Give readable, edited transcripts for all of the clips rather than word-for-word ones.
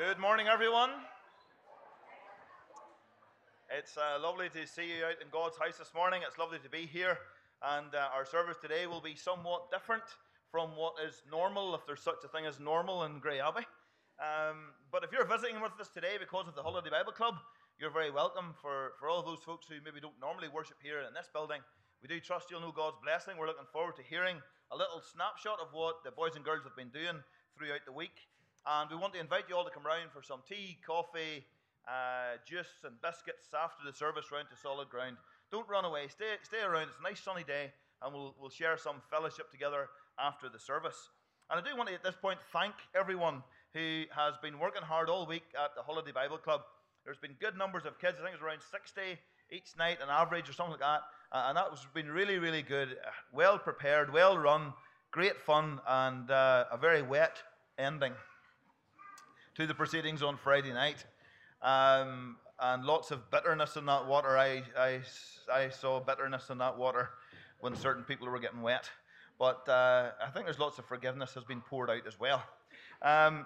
Good morning, everyone. It's lovely to see you out in God's house this morning. It's lovely to be here, and our service today will be somewhat different from what is normal, if there's such a thing as normal in Grey Abbey. But if you're visiting with us today because of the Holiday Bible Club, you're very welcome. For all of those folks who maybe don't normally worship here in this building, we do trust you'll know God's blessing. We're looking forward to hearing a little snapshot of what the boys and girls have been doing throughout the week. And we want to invite you all to come round for some tea, coffee, juice and biscuits after the service round to Solid Ground. Don't run away. Stay around. It's a nice sunny day, and we'll share some fellowship together after the service. And I do want to, at this point, thank everyone who has been working hard all week at the Holiday Bible Club. There's been good numbers of kids. I think it's around 60 each night, an average or something like that. And that has been really, really good. Well prepared, well run, great fun, and a very wet ending to the proceedings on Friday night. And lots of bitterness in that water. I saw bitterness in that water when certain people were getting wet. But I think there's lots of forgiveness has been poured out as well. I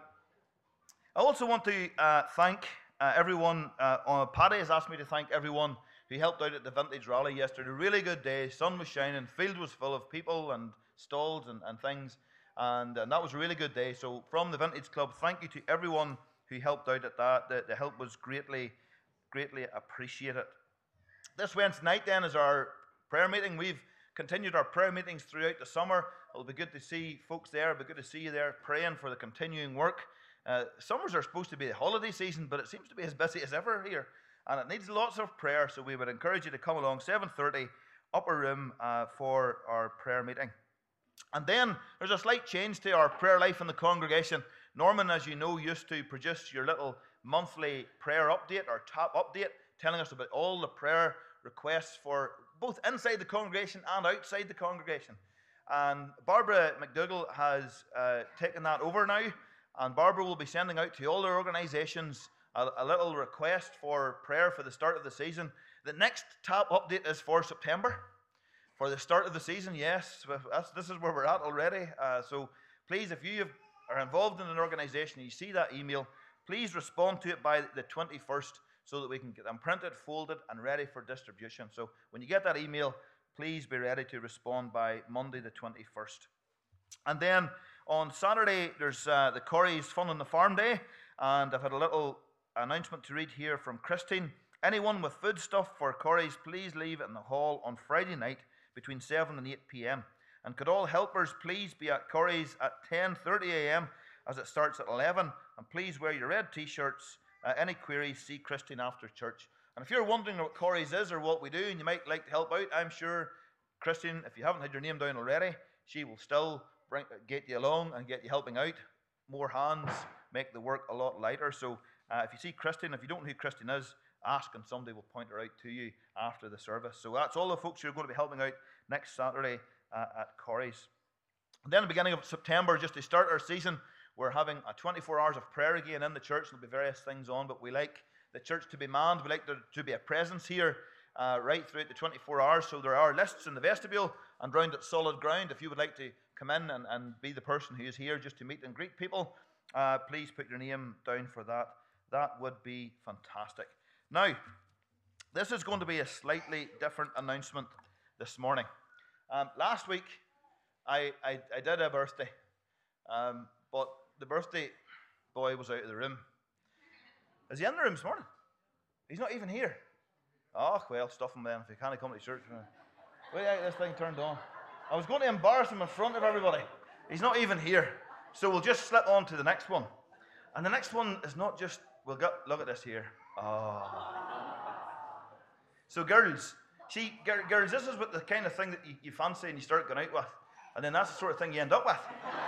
also want to thank everyone. Paddy has asked me to thank everyone who helped out at the Vintage Rally yesterday. A really good day. Sun was shining. Field was full of people and stalls and things. And that was a really good day. So from the Vintage Club, thank you to everyone who helped out at that. The help was greatly, greatly appreciated. This Wednesday night then is our prayer meeting. We've continued our prayer meetings throughout the summer. It'll be good to see folks there. It'll be good to see you there praying for the continuing work. Summers are supposed to be the holiday season, but it seems to be as busy as ever here. And it needs lots of prayer, so we would encourage you to come along 7:30, upper room, for our prayer meeting. And then there's a slight change to our prayer life in the congregation. Norman, as you know, used to produce your little monthly prayer update or top update, telling us about all the prayer requests for both inside the congregation and outside the congregation. And Barbara McDougall has taken that over now, and Barbara will be sending out to all their organizations a little request for prayer for the start of the season. The next top update is for September. For the start of the season, yes, this is where we're at already. So please, if you are involved in an organization and you see that email, please respond to it by the 21st so that we can get them printed, folded, and ready for distribution. So when you get that email, please be ready to respond by Monday the 21st. And then on Saturday, there's the Corey's Fun on the Farm Day, and I've had a little announcement to read here from Christine. Anyone with food stuff for Corey's, please leave it in the hall on Friday night between 7 and 8 p.m. And could all helpers please be at Corey's at 10:30 a.m. as it starts at 11. And please wear your red t-shirts. Any queries, see Christine after church. And if you're wondering what Corey's is or what we do and you might like to help out, I'm sure Christine, if you haven't had your name down already, she will still get you along and get you helping out. More hands make the work a lot lighter. So if you see Christine, if you don't know who Christine is, ask and somebody will point her out to you after the service. So that's all the folks who are going to be helping out next Saturday at Corey's. And then at the beginning of September, just to start our season, we're having a 24 hours of prayer again in the church. There'll be various things on, but we like the church to be manned. We like there to be a presence here right throughout the 24 hours. So there are lists in the vestibule and round at Solid Ground. If you would like to come in and be the person who is here just to meet and greet people, please put your name down for that. That would be fantastic. Now, this is going to be a slightly different announcement this morning. Last week, I did a birthday, but the birthday boy was out of the room. Is he in the room this morning? He's not even here. Oh, well, stuff him then if he can't come to church. Wait out, this thing turned on. I was going to embarrass him in front of everybody. He's not even here. So we'll just slip on to the next one. And the next one is not just, look at this here. Oh. So girls, girls, this is what the kind of thing that you fancy and you start going out with. And then that's the sort of thing you end up with.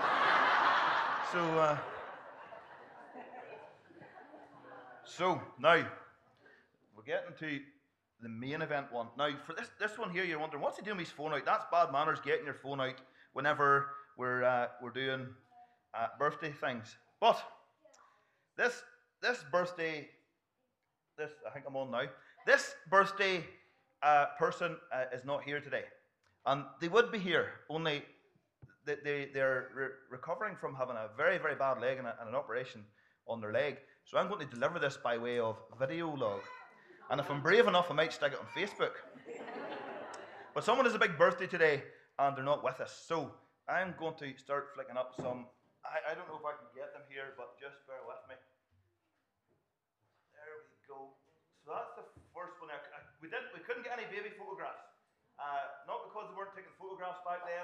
So now, we're getting to the main event one. Now, for this one here, you're wondering, what's he doing with his phone out? That's bad manners, getting your phone out whenever we're doing birthday things. But this birthday, I think I'm on now. This birthday person is not here today. And they would be here, only they're recovering from having a very, very bad leg and an operation on their leg. So I'm going to deliver this by way of video log. And if I'm brave enough, I might stick it on Facebook. But someone has a big birthday today, and they're not with us. So I'm going to start flicking up some. I don't know if I can get them here, but just bear with me. There we go. So that's the first one. We couldn't get any baby photographs. Not because they weren't taking photographs back then.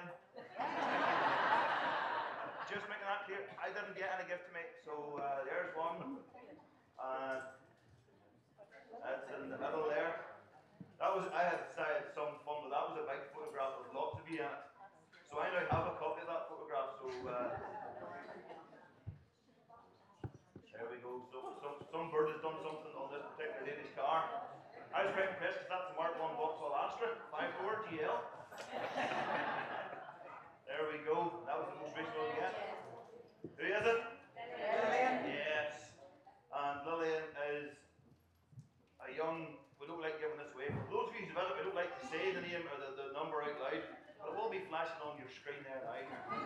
Just making that clear. I didn't get any gift to make. So there's one. That's in the middle there. I had some fun, but that was a big photograph with lots of you in it. So I now have a copy of that photograph. So there we go. So some bird has done something on this particular lady's car. I was quite impressed because that's the Mark 1 Vauxhall Astra 5-door GL. There we go. That was the most recent one yet. Who is it? Lillian. Yes. And Lillian is a young. We don't like giving this away. For those of you who visit, we don't like to say the name or the number out loud, but it will be flashing on your screen there now.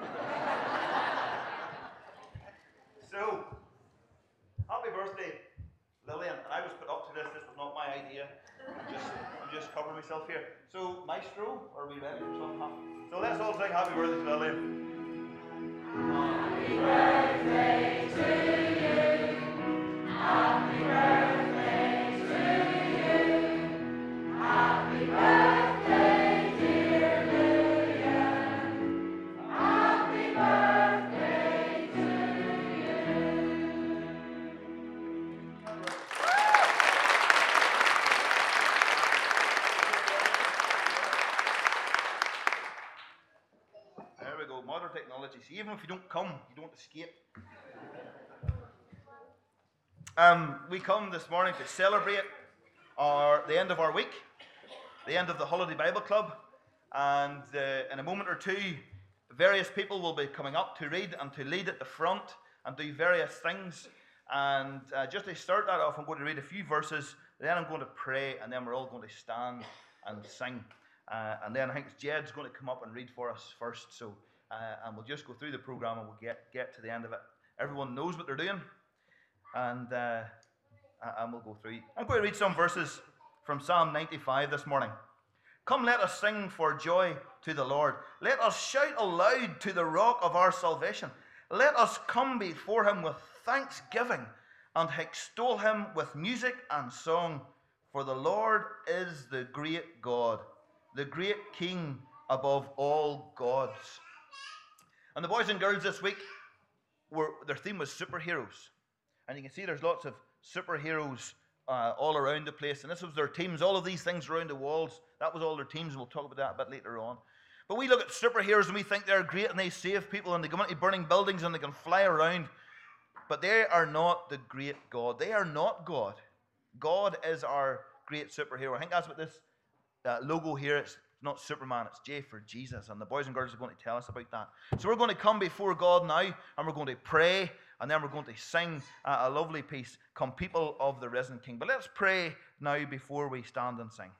So, happy birthday, Lillian. And I was put up to this. This was not my idea. I'm just covering myself here. So, maestro, are we ready for something? So let's all sing happy birthday to Lillian. Happy birthday to you. Happy birthday to you. Happy birthday, dear Lillian. Happy birthday to you. There we go, modern technology. So even if you don't come, you don't escape. We come this morning to celebrate the end of our week, the end of the Holiday Bible Club, and in a moment or two, various people will be coming up to read and to lead at the front and do various things. And just to start that off, I'm going to read a few verses, then I'm going to pray, and then we're all going to stand and sing. And then I think Jed's going to come up and read for us first. So, and we'll just go through the program and we'll get to the end of it. Everyone knows what they're doing, and we'll go through. I'm going to read some verses from Psalm 95 this morning. Come, let us sing for joy to the Lord. Let us shout aloud to the rock of our salvation. Let us come before him with thanksgiving and extol him with music and song. For the Lord is the great God, the great King above all gods. And the boys and girls this week, their theme was superheroes. And you can see there's lots of superheroes all around the place. And this was their teams. All of these things around the walls, that was all their teams. We'll talk about that a bit later on. But we look at superheroes and we think they're great and they save people and they go into burning buildings and they can fly around. But they are not the great God. They are not God. God is our great superhero. I think that's what this logo here, it's not Superman, it's J for Jesus. And the boys and girls are going to tell us about that. So we're going to come before God now and we're going to pray. And then we're going to sing a lovely piece, Come People of the Risen King. But let's pray now before we stand and sing.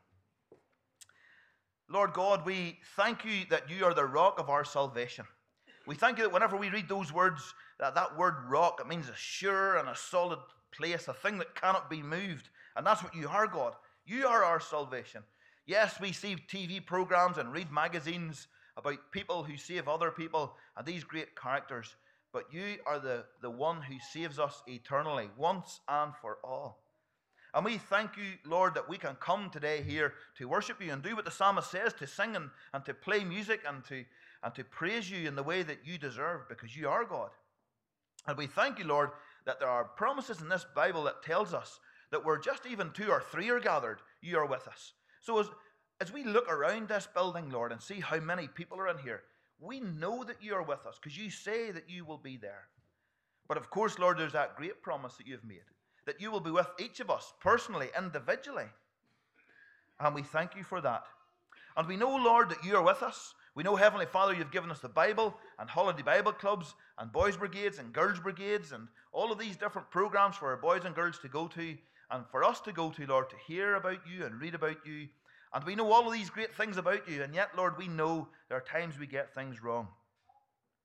Lord God, we thank you that you are the rock of our salvation. We thank you that whenever we read those words, that word rock, it means a sure and a solid place, a thing that cannot be moved. And that's what you are, God. You are our salvation. Yes, we see TV programs and read magazines about people who save other people and these great characters. But you are the one who saves us eternally, once and for all. And we thank you, Lord, that we can come today here to worship you and do what the psalmist says, to sing and to play music and to praise you in the way that you deserve, because you are God. And we thank you, Lord, that there are promises in this Bible that tells us that where just even 2 or 3 are gathered, you are with us. So as we look around this building, Lord, and see how many people are in here, we know that you are with us because you say that you will be there. But of course, Lord, there's that great promise that you've made, that you will be with each of us personally, individually. And we thank you for that. And we know, Lord, that you are with us. We know, Heavenly Father, you've given us the Bible and holiday Bible clubs and boys' brigades and girls' brigades and all of these different programs for our boys and girls to go to and for us to go to, Lord, to hear about you and read about you. And we know all of these great things about you, and yet, Lord, we know there are times we get things wrong.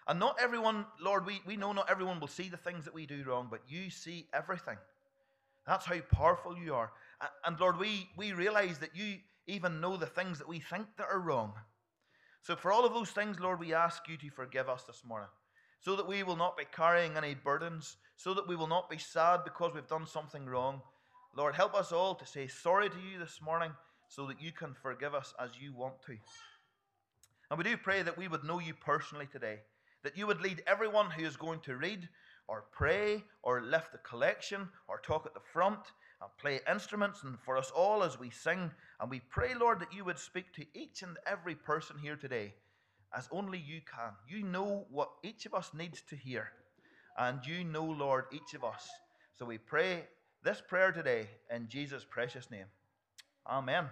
And not everyone, Lord, we know not everyone will see the things that we do wrong, but you see everything. That's how powerful you are. And Lord, we realize that you even know the things that we think that are wrong. So for all of those things, Lord, we ask you to forgive us this morning, so that we will not be carrying any burdens, so that we will not be sad because we've done something wrong. Lord, help us all to say sorry to you this morning so that you can forgive us as you want to. And we do pray that we would know you personally today, that you would lead everyone who is going to read or pray or lift the collection or talk at the front and play instruments, and for us all as we sing. And we pray, Lord, that you would speak to each and every person here today as only you can. You know what each of us needs to hear, and you know, Lord, each of us. So we pray this prayer today in Jesus' precious name. Amen.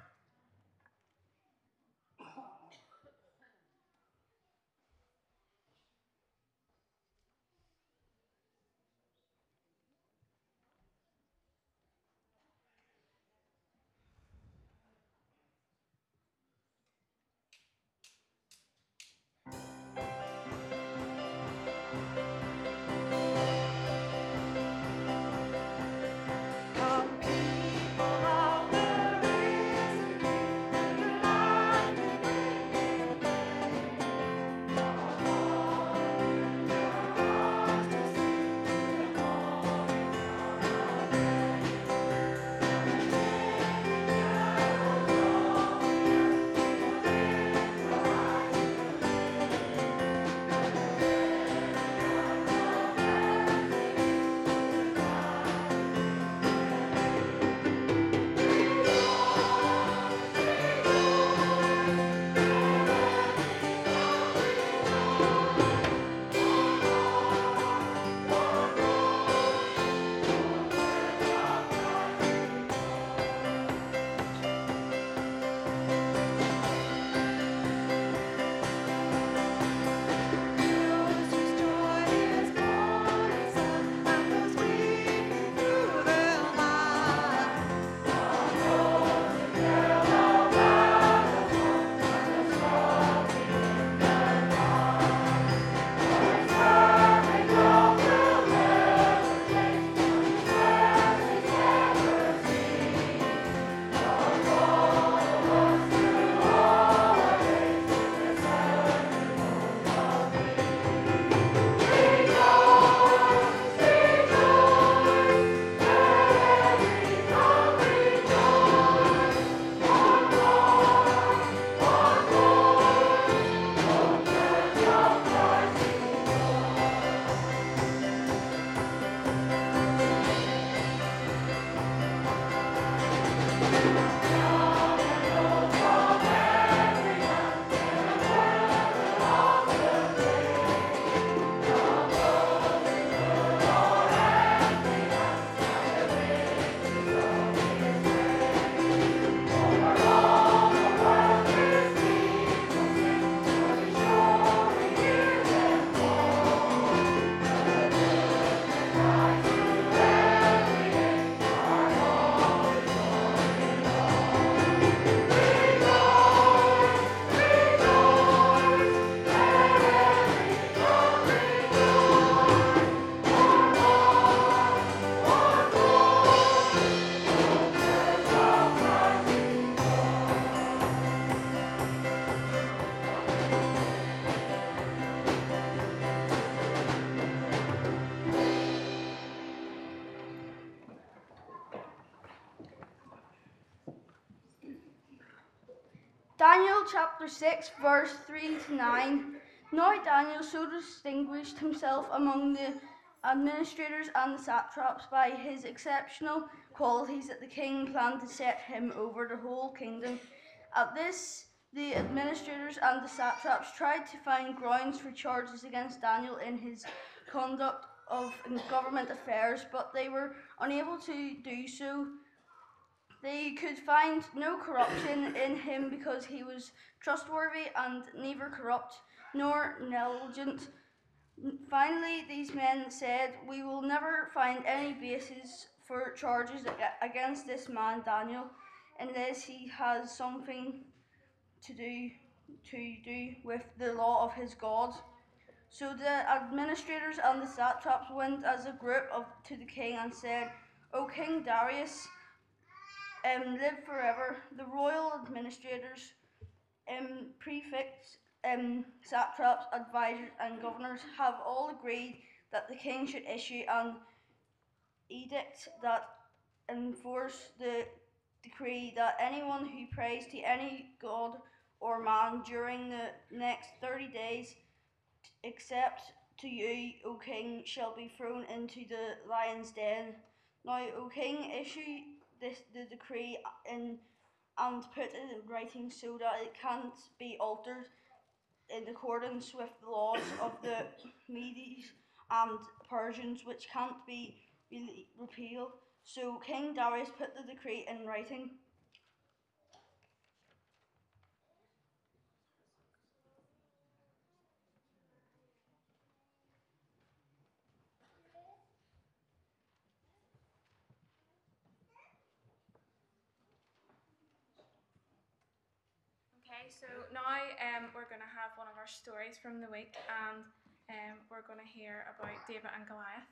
Daniel chapter 6, verse 3 to 9. Now Daniel so distinguished himself among the administrators and the satraps by his exceptional qualities that the king planned to set him over the whole kingdom. At this, the administrators and the satraps tried to find grounds for charges against Daniel in his conduct of government affairs, but they were unable to do so. They could find no corruption in him because he was trustworthy and neither corrupt nor negligent. Finally, these men said, "We will never find any basis for charges against this man Daniel unless he has something to do with the law of his God." So the administrators and the satraps went as a group to the king and said, "O King Darius, live forever." The royal administrators, prefects, satraps, advisors, and governors have all agreed that the king should issue an edict that enforce the decree that anyone who prays to any god or man during the next 30 days, except to you, O king, shall be thrown into the lion's den. Now, O king, issue the decree and put it in writing so that it can't be altered in accordance with the laws of the Medes and Persians, which can't be repealed. So King Darius put the decree in writing. Okay, so now we're going to have one of our stories from the week, and we're going to hear about David and Goliath.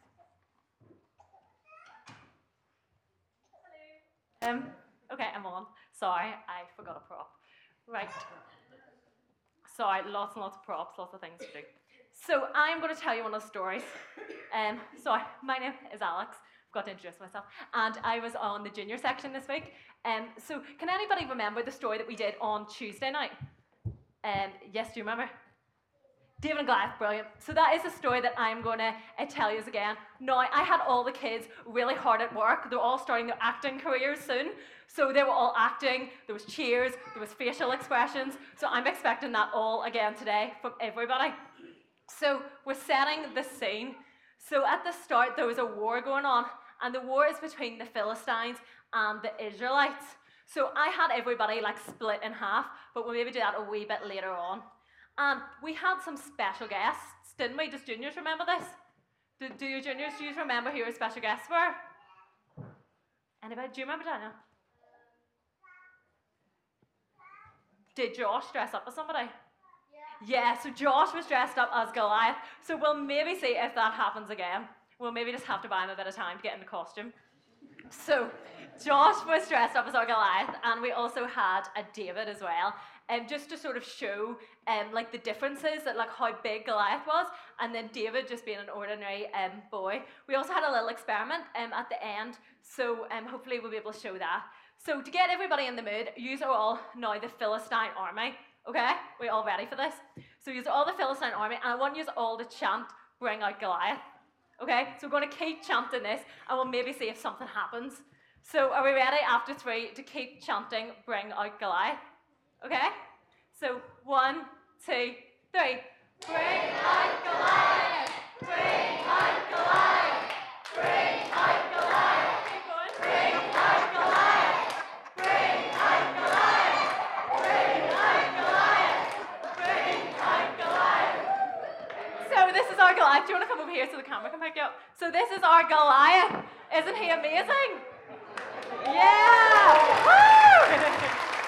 Okay, I'm on. Sorry, I forgot a prop. Right. Sorry, lots and lots of props, lots of things to do. So I'm going to tell you one of the stories. Sorry, my name is Alex. I've got to introduce myself. And I was on the junior section this week. So can anybody remember the story that we did on Tuesday night? Yes, do you remember? David and Goliath, brilliant. So that is a story that I'm going to tell you again. Now, I had all the kids really hard at work. They're all starting their acting careers soon. So they were all acting, there was cheers, there was facial expressions. So I'm expecting that all again today from everybody. So we're setting the scene. So at the start, there was a war going on. And the war is between the Philistines and the Israelites. So I had everybody like split in half, but we'll maybe do that a wee bit later on. And we had some special guests, didn't we? Does juniors remember this? Do your juniors, do you remember who your special guests were? Anybody? Do you remember, Daniel? Did Josh dress up as somebody? Yeah, so Josh was dressed up as Goliath. So we'll maybe see if that happens again. We'll maybe just have to buy him a bit of time to get in the costume. So Josh was dressed up as our Goliath, and we also had a David as well. Just to sort of show like the differences, that like how big Goliath was, and then David just being an ordinary boy. We also had a little experiment at the end, so hopefully we'll be able to show that. So to get everybody in the mood, you are all now the Philistine army, okay? We all ready for this? So you are all the Philistine army, and I want you all to chant, "Bring out Goliath." Okay, so we're going to keep chanting this, and we'll maybe see if something happens. So are we ready after 3 to keep chanting, "Bring out Goliath"? Okay? So 1, 2, 3. Bring out Goliath! Bring out Goliath! Bring out Goliath! Keep going. Bring out Goliath! Bring out Goliath! Bring out Goliath! Bring out Goliath! So this is our Goliath. Do you want to come over here so the camera can pick you up? So this is our Goliath. Isn't he amazing? Yeah! Woo!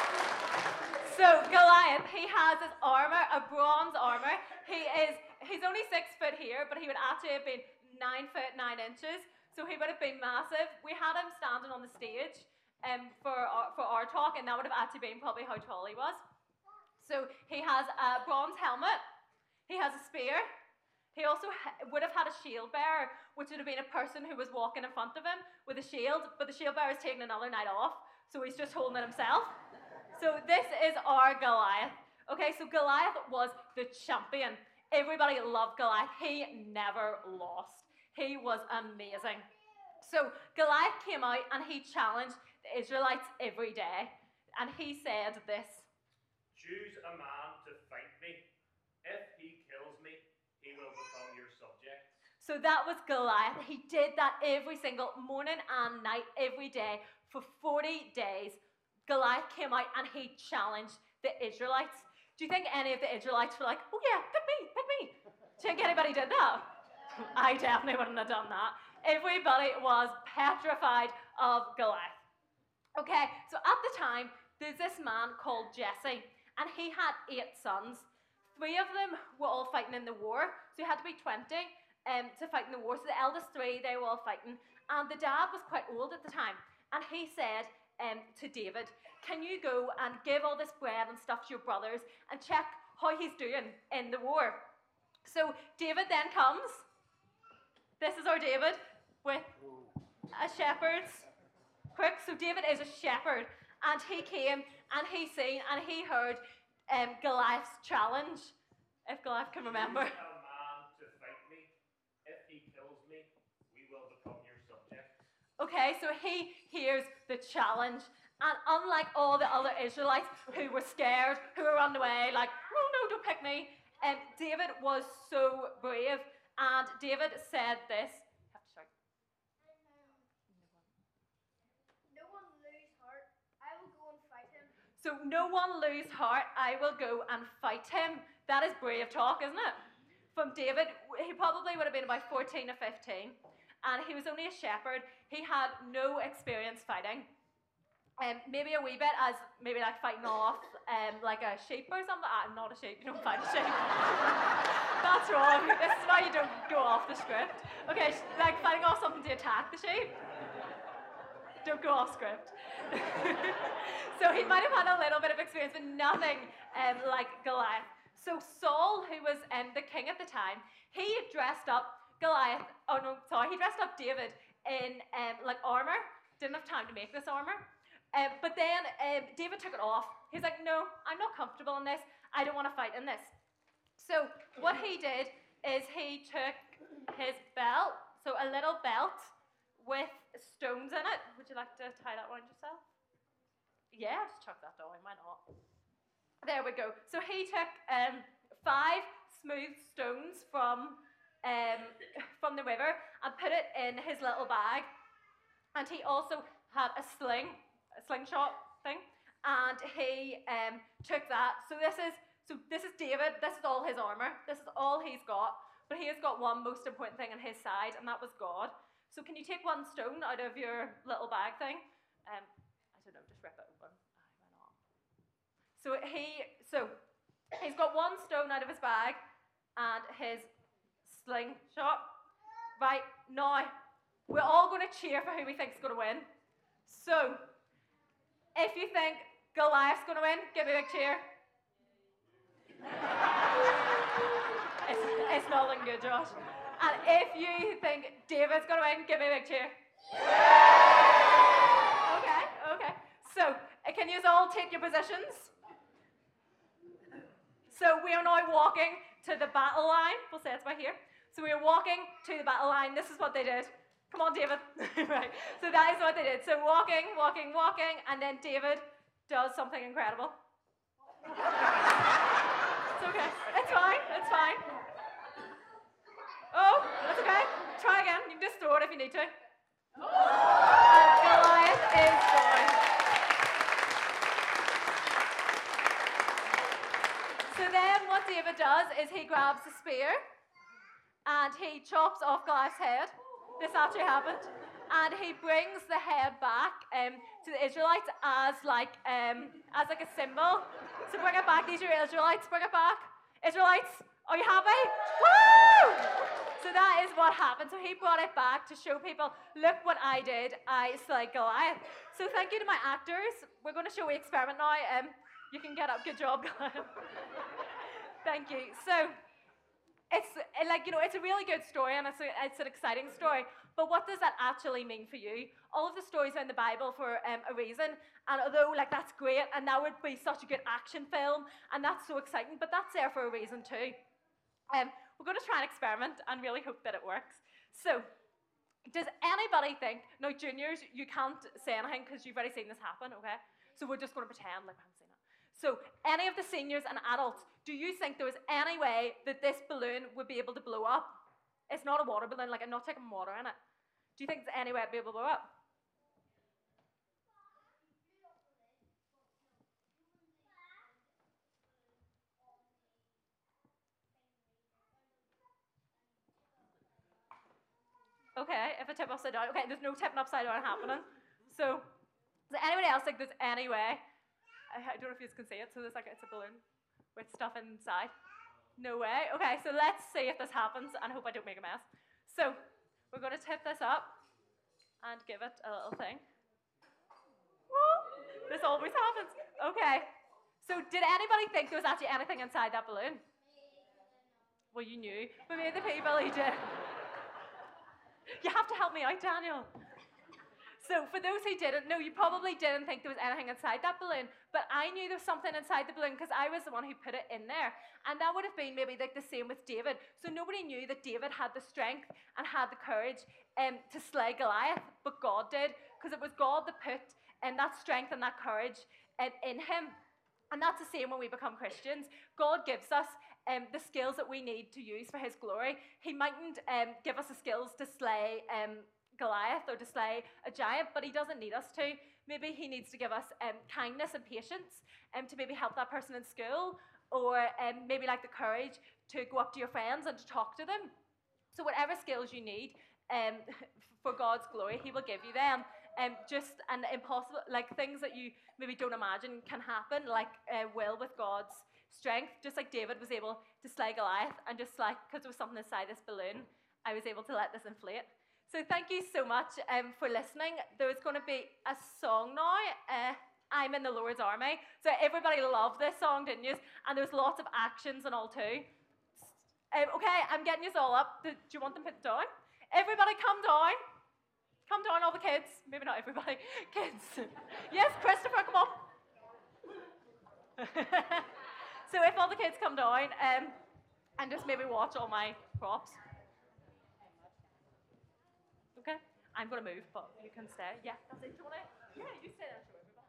So Goliath, he has his armor, a bronze armor. He's only 6 foot here, but he would actually have been 9 foot 9 inches. So he would have been massive. We had him standing on the stage for our talk, and that would have actually been probably how tall he was. So he has a bronze helmet. He has a spear. He also would have had a shield bearer, which would have been a person who was walking in front of him with a shield, but the shield bearer is taking another night off, so he's just holding it himself. So this is our Goliath. Okay, so Goliath was the champion. Everybody loved Goliath. He never lost. He was amazing. So Goliath came out and he challenged the Israelites every day. And he said this: "Choose a man to fight me. If he kills me, he will become your subject." So that was Goliath. He did that every single morning and night, every day, for 40 days. Goliath came out and he challenged the Israelites. Do you think any of the Israelites were like, "Oh yeah, pick me, pick me"? Do you think anybody did that? I definitely wouldn't have done that. Everybody was petrified of Goliath. Okay, so at the time, there's this man called Jesse, and he had 8 sons. 3 of them were all fighting in the war, so you had to be 20 to fight in the war. So the eldest 3, they were all fighting, and the dad was quite old at the time, and he said to David, can you go and give all this bread and stuff to your brothers and check how he's doing in the war? So David then comes. This is our David with a shepherd's crook. So David is a shepherd, and he came and he seen and he heard Goliath's challenge, if Goliath can remember. Choose a man to fight me. If he kills me, we will become your subject. Okay, so he hears the challenge, and unlike all the other Israelites who were scared, who were running away, like, oh no, don't pick me, David was so brave, and David said this. You have to shout. No one lose heart. I will go and fight him. So no one lose heart, I will go and fight him. That is brave talk, isn't it? From David, he probably would have been about 14 or 15, and he was only a shepherd. He had no experience fighting. Maybe a wee bit as maybe like fighting off like a sheep or something. Not a sheep, you don't fight a sheep. That's wrong. This is why you don't go off the script. Okay, like fighting off something to attack the sheep. Don't go off script. So he might have had a little bit of experience, but nothing like Goliath. So Saul, who was the king at the time, he dressed up Goliath. Oh no, sorry, he dressed up David in like armor. Didn't have time to make this armor. But then David took it off. He's like, no, I'm not comfortable in this. I don't want to fight in this. So what he did is he took his belt, so a little belt with stones in it. Would you like to tie that around yourself? Yeah, just chuck that down. Why not? There we go. So he took 5 smooth stones from the river and put it in his little bag. And he also had a slingshot thing, and he took that. So this is David. This is all his armor. This is all he's got. But he has got one most important thing on his side, and that was God. So can you take one stone out of your little bag thing? I don't know, just rip it open. Why not? So he's got one stone out of his bag and his slingshot. Right, now we're all going to cheer for who we think is going to win. So if you think Goliath's going to win, give me a big cheer. It's not looking good, Josh. And if you think David's going to win, give me a big cheer. Okay. So, can you all take your positions? So, we are now walking to the battle line. We'll say it's by here. So, we are walking to the battle line. This is what they did. Come on, David. Right. So, that is what they did. So, walking, and then David does something incredible. It's okay. It's fine. Oh, that's okay. Try again. You can just throw it if you need to. Goliath is down. So then what David does is he grabs a spear and he chops off Goliath's head. This actually happened. And he brings the head back to the Israelites as like a symbol. So bring it back. These are Israelites. Bring it back. Israelites, are you happy? Woo! So that is what happened. So he brought it back to show people, look what I did. I slayed Goliath. So thank you to my actors. We're going to show you experiment now. You can get up. Good job, Goliath. Thank you. So it's like, it's a really good story and it's an exciting story. But what does that actually mean for you? All of the stories are in the Bible for a reason. And although that's great and that would be such a good action film and that's so exciting, but that's there for a reason too. We're going to try and experiment and really hope that it works. So, does anybody think, now juniors, you can't say anything because you've already seen this happen, okay? So we're just going to pretend like we haven't seen it. So, any of the seniors and adults, do you think there was any way that this balloon would be able to blow up? It's not a water balloon, I'm not taking water in it. Do you think there's any way it'd be able to blow up? Okay, if I tip upside down. Okay, there's no tipping upside down happening. So, does anybody else think there's any way? I don't know if you can see it. So it's a balloon with stuff inside. No way. Okay, so let's see if this happens, and hope I don't make a mess. So we're going to tip this up and give it a little thing. Woo! This always happens. Okay. So did anybody think there was actually anything inside that balloon? Well, you knew. But maybe the people who did. You have to help me out, Daniel. So for those who didn't know, you probably didn't think there was anything inside that balloon, but I knew there was something inside the balloon because I was the one who put it in there. And that would have been maybe like the same with David. So nobody knew that David had the strength and had the courage to slay Goliath, but God did, because it was God that put that strength and that courage in him. And that's the same when we become Christians. God gives us the skills that we need to use for his glory. He mightn't give us the skills to slay Goliath or to slay a giant, but he doesn't need us to. Maybe he needs to give us kindness and patience to maybe help that person in school, or maybe like the courage to go up to your friends and to talk to them. So whatever skills you need for God's glory, he will give you them. Just an impossible, like things that you maybe don't imagine can happen, like will with God's strength. Just like David was able to slay Goliath, and just like because there was something inside this balloon, I was able to let this inflate. So thank you so much for listening. There's going to be a song now, I'm in the Lord's Army. So everybody loved this song, didn't you? And there was lots of actions and all too. Okay, I'm getting you all up. Do you want them put down? Everybody come down. Come down, all the kids. Maybe not everybody. Kids. Yes, Christopher, come on. So if all the kids come down and just maybe watch all my props. Okay, I'm going to move, but you can stay. Yeah, that's it. Do you want to? Yeah, you stay there. Show everybody.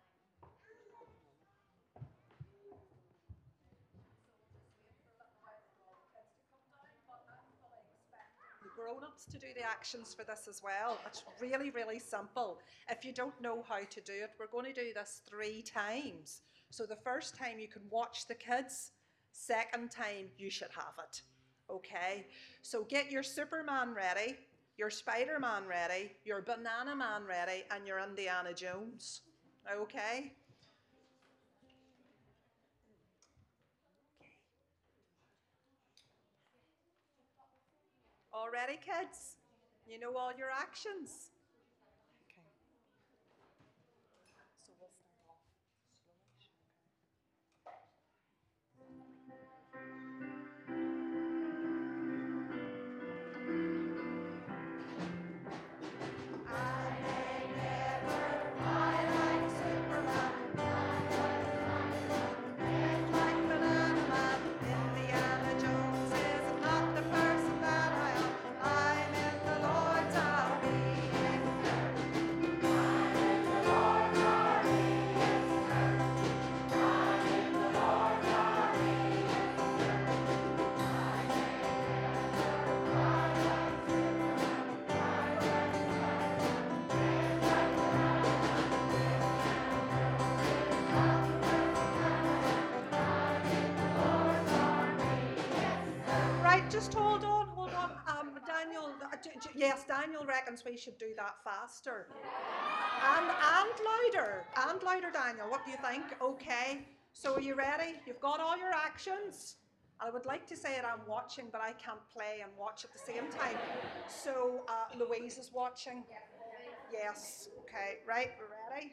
The grown-ups to do the actions for this as well. It's really, really simple. If you don't know how to do it, we're going to do this 3 times. So the first time you can watch the kids, second time you should have it. Okay, so get your Superman ready, your Spider-Man ready, your Banana Man ready, and your Indiana Jones. Okay? All ready, kids? You know all your actions? Okay. So we'll start off slowish. Just hold on. Daniel, yes, Daniel reckons we should do that faster. And louder, Daniel. What do you think? Okay. So are you ready? You've got all your actions. I would like to say that I'm watching, but I can't play and watch at the same time. So Louise is watching. Yes. Okay. Right. We're ready.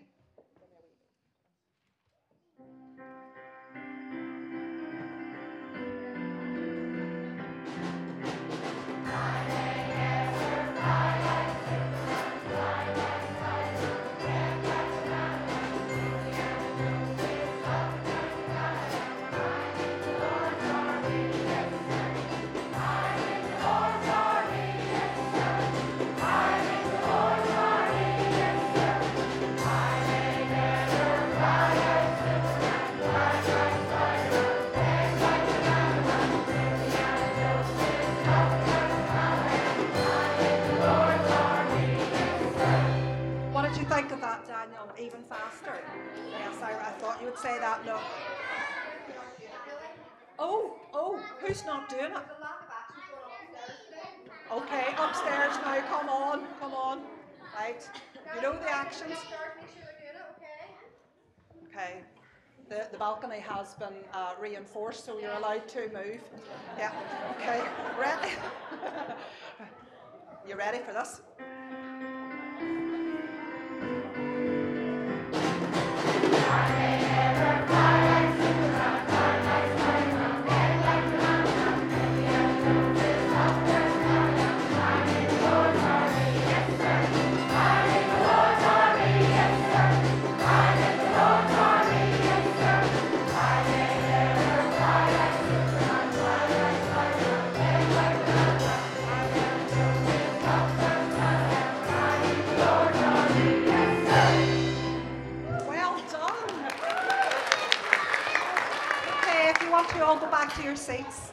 Think of that, Daniel, even faster. Yes, I thought you would say that. No. Oh, who's not doing it? Okay, upstairs now. Come on. Right. You know the actions. Okay. The balcony has been reinforced, so you're allowed to move. Yeah, okay, ready? You ready for this? Well done. Okay, if you want to all go back to your seats.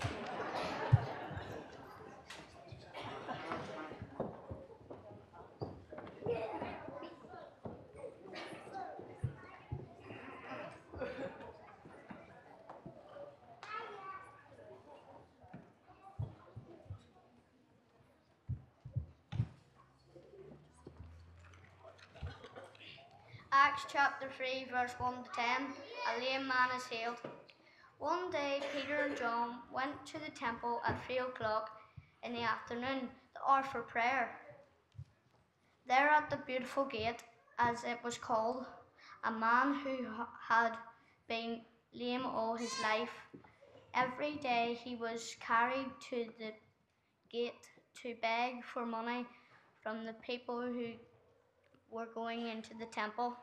Acts chapter 3, verse 1 to 10. A lame man is healed. One day, Peter and John went to the temple at 3 o'clock in the afternoon, the hour for prayer. There at the Beautiful Gate, as it was called, a man who had been lame all his life. Every day he was carried to the gate to beg for money from the people who were going into the temple.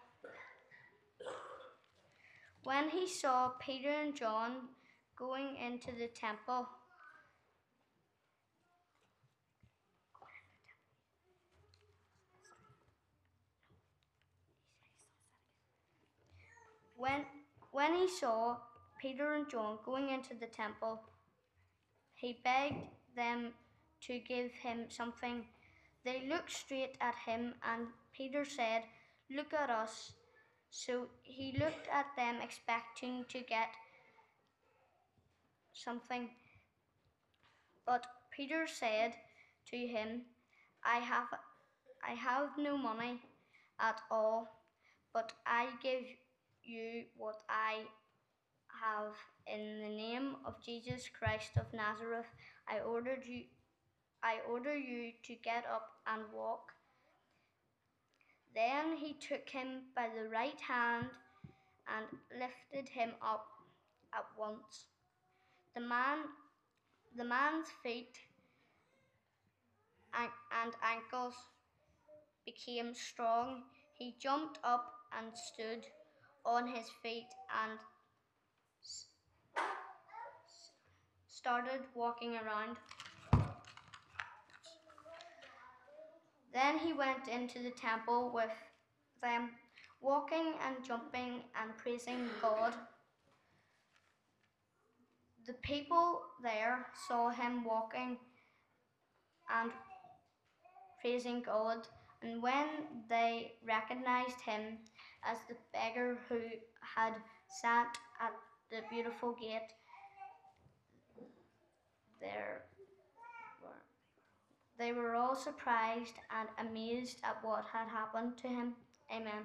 When he saw Peter and John going into the temple, when he saw Peter and John going into the temple, he begged them to give him something. They looked straight at him, and Peter said, "Look at us." So he looked at them, expecting to get something. But Peter said to him, I have no money at all, but I give you what I have. In the name of Jesus Christ of Nazareth, I order you to get up and walk. Then he took him by the right hand and lifted him up at once. The man's feet and ankles became strong. He jumped up and stood on his feet and started walking around. Then he went into the temple with them, walking and jumping and praising God. The people there saw him walking and praising God, and when they recognized him as the beggar who had sat at the Beautiful Gate, they were all surprised and amazed at what had happened to him. Amen.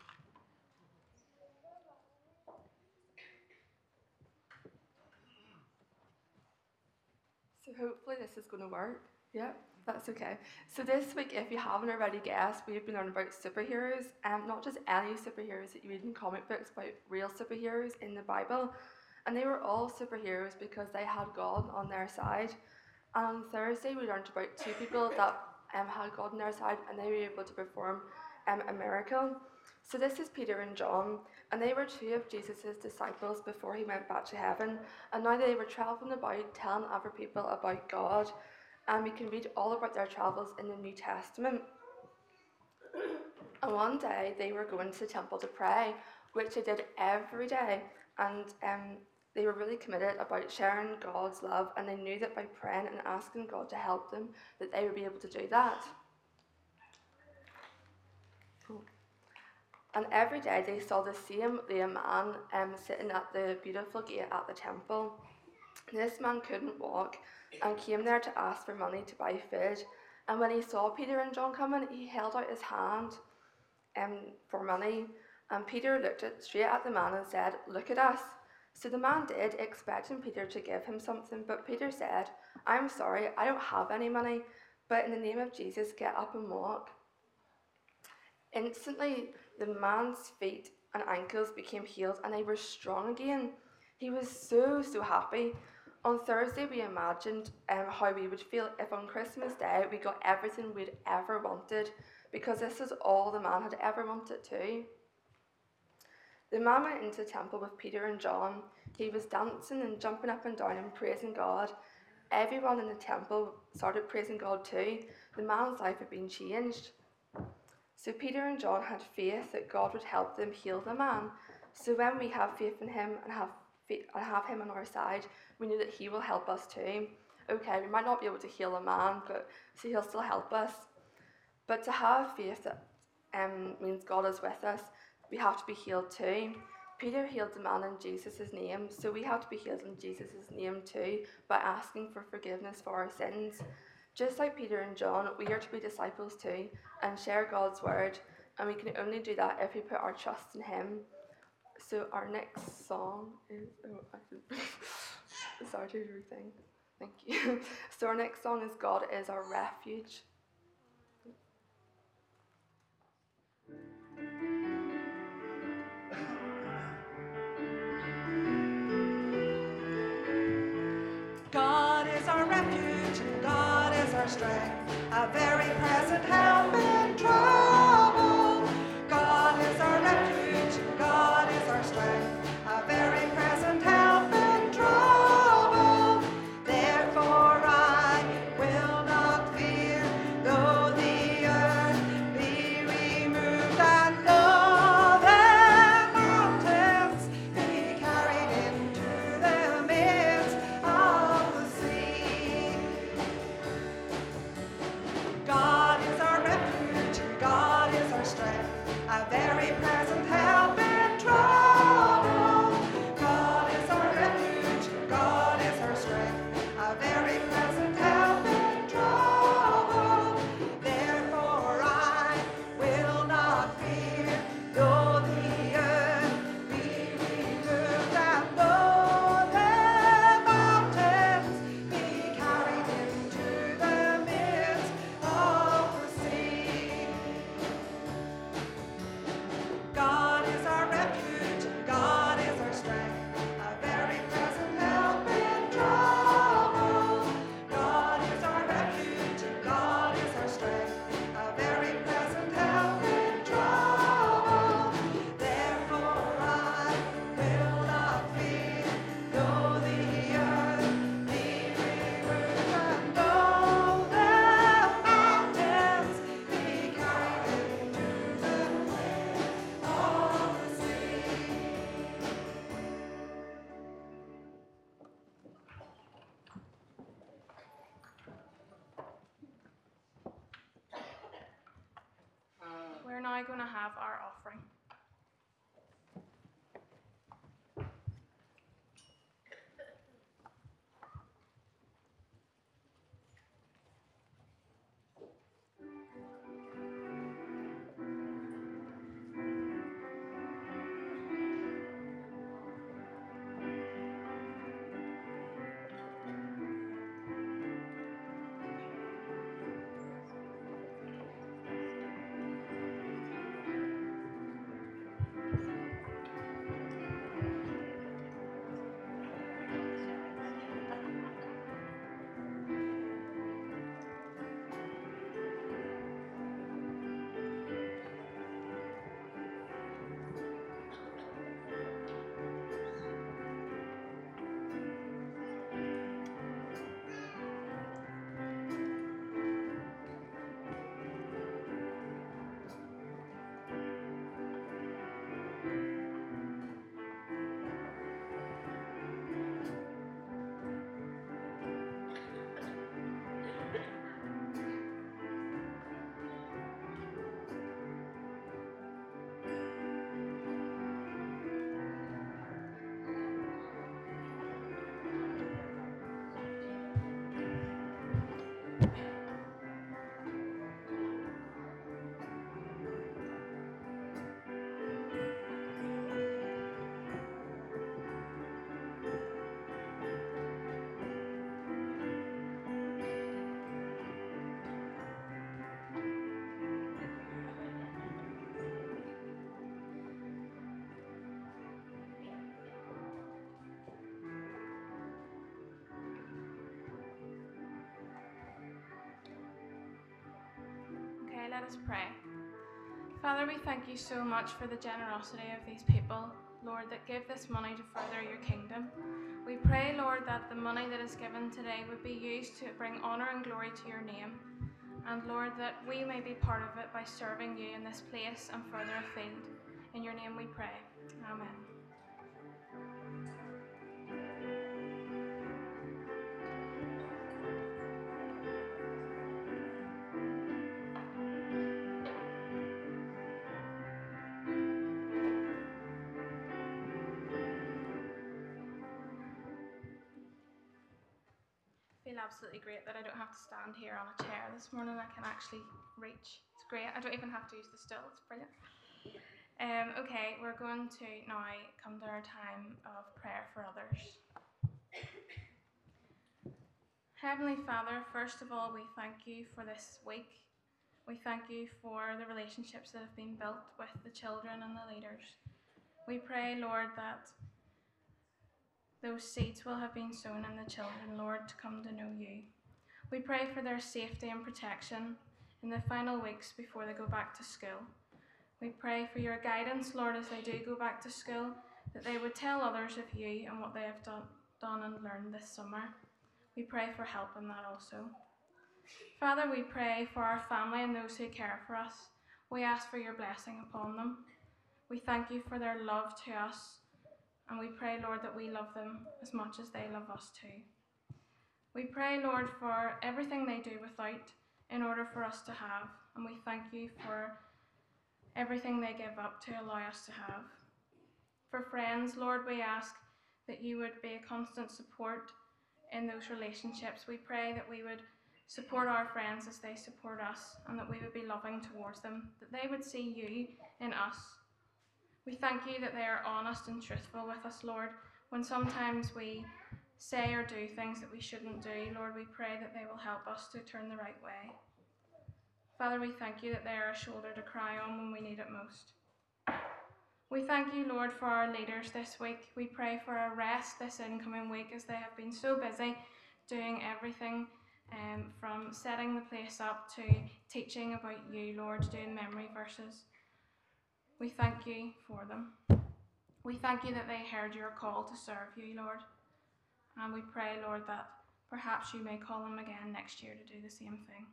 So hopefully this is going to work. Yeah, that's okay. So this week, if you haven't already guessed, we've been learning about superheroes, not just any superheroes that you read in comic books, but real superheroes in the Bible. And they were all superheroes because they had God on their side. And on Thursday, we learned about two people that had God on their side, and they were able to perform a miracle. So this is Peter and John, and they were two of Jesus' disciples before he went back to heaven. And now they were traveling about, telling other people about God. And we can read all about their travels in the New Testament. And one day they were going to the temple to pray, which they did every day. And they were really committed about sharing God's love, and they knew that by praying and asking God to help them, that they would be able to do that. And every day they saw the same lame man sitting at the Beautiful Gate at the temple. This man couldn't walk and came there to ask for money to buy food. And when he saw Peter and John coming, he held out his hand for money. And Peter looked straight at the man and said, "Look at us." So the man did, expecting Peter to give him something, but Peter said, "I'm sorry, I don't have any money, but in the name of Jesus, get up and walk." Instantly, the man's feet and ankles became healed and they were strong again. He was so happy. On Thursday, we imagined how we would feel if on Christmas Day we got everything we'd ever wanted, because this is all the man had ever wanted too. The man went into the temple with Peter and John. He was dancing and jumping up and down and praising God. Everyone in the temple started praising God too. The man's life had been changed. So Peter and John had faith that God would help them heal the man. So when we have faith in him and have him on our side, we know that he will help us too. Okay, we might not be able to heal a man, but so he'll still help us. But to have faith that means God is with us, we have to be healed too. Peter healed the man in Jesus' name, so we have to be healed in Jesus' name too, by asking for forgiveness for our sins. Just like Peter and John, we are to be disciples too and share God's word, and we can only do that if we put our trust in him. So our next song is... sorry to everything. Thank you. So our next song is God is Our Refuge. God is our refuge, God is our strength, a very present help in trouble. God is our refuge, God is our strength, a very present help in trouble. Therefore I will not fear, though the earth be removed and all the mountains be carried into the midst of the sea. God is our refuge, God is our strength, a very present help in trouble. God is our refuge, God is our strength, a very present help in trouble. Therefore I will not fear, though the earth be removed and though the mountains be carried into the midst of the sea. God is our refuge, God is our strength, a very present help in trouble. God is our refuge, God is our strength, a very present help in trouble. Therefore I will not fear, though the earth be removed and though the mountains be carried into the midst of the sea. We're now going to have our offering. let us pray. Father, we thank you so much for the generosity of these people, Lord, that give this money to further your kingdom. We pray, Lord, that the money that is given today would be used to bring honour and glory to your name. And Lord, that we may be part of it by serving you in this place and further afield. In your name we pray. Amen. I feel absolutely great that I don't have to stand here on a chair this morning. I can actually reach. It's great. I don't even have to use the stool. It's brilliant. Okay, we're going to now come to our time of prayer for others. Heavenly Father, first of all, we thank you for this week. We thank you for the relationships that have been built with the children and the leaders. We pray, Lord, that those seeds will have been sown in the children, Lord, to come to know you. We pray for their safety and protection in the final weeks before they go back to school. We pray for your guidance, Lord, as they do go back to school, that they would tell others of you and what they have done and learned this summer. We pray for help in that also. Father, we pray for our family and those who care for us. We ask for your blessing upon them. We thank you for their love to us. And we pray, Lord, that we love them as much as they love us too. We pray, Lord, for everything they do without in order for us to have. And we thank you for everything they give up to allow us to have. For friends, Lord, we ask that you would be a constant support in those relationships. We pray that we would support our friends as they support us, and that we would be loving towards them, that they would see you in us. We thank you that they are honest and truthful with us, Lord. When sometimes we say or do things that we shouldn't do, Lord, we pray that they will help us to turn the right way. Father, we thank you that they are a shoulder to cry on when we need it most. We thank you, Lord, for our leaders this week. We pray for a rest this incoming week as they have been so busy doing everything from setting the place up to teaching about you, Lord, doing memory verses. We thank you for them. We thank you that they heard your call to serve you, Lord. And we pray, Lord, that perhaps you may call them again next year to do the same thing.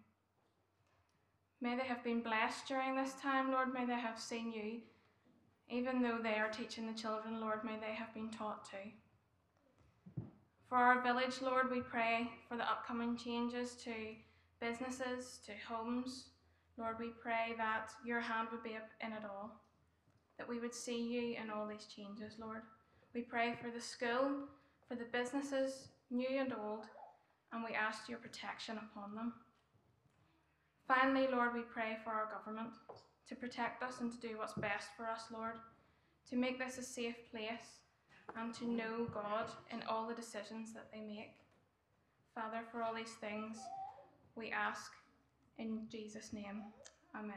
May they have been blessed during this time, Lord. May they have seen you. Even though they are teaching the children, Lord, may they have been taught too. For our village, Lord, we pray for the upcoming changes to businesses, to homes. Lord, we pray that your hand would be up in it all, that we would see you in all these changes, Lord. We pray for the school, for the businesses, new and old, and we ask your protection upon them. Finally, Lord, we pray for our government to protect us and to do what's best for us, Lord, to make this a safe place and to know God in all the decisions that they make. Father, for all these things, we ask in Jesus' name. Amen.